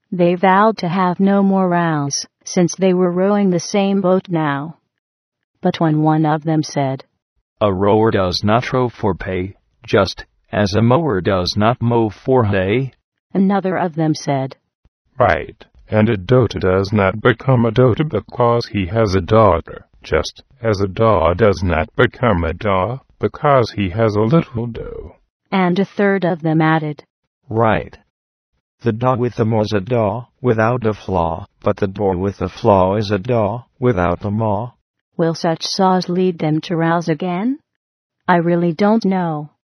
They vowed to have no more rows, since they were rowing the same boat now. But when one of them said, "A rower does not row for pay, just as a mower does not mow for hay," another of them said, "Right, and a dota does not become a dota because he has a daughter, just as a daw does not become a daw because he has a little doe." And a third of them added, "Right. The daw with the maw is a daw without a flaw, but the daw with a flaw is a daw without a maw." Will such saws lead them to rows again? I really don't know.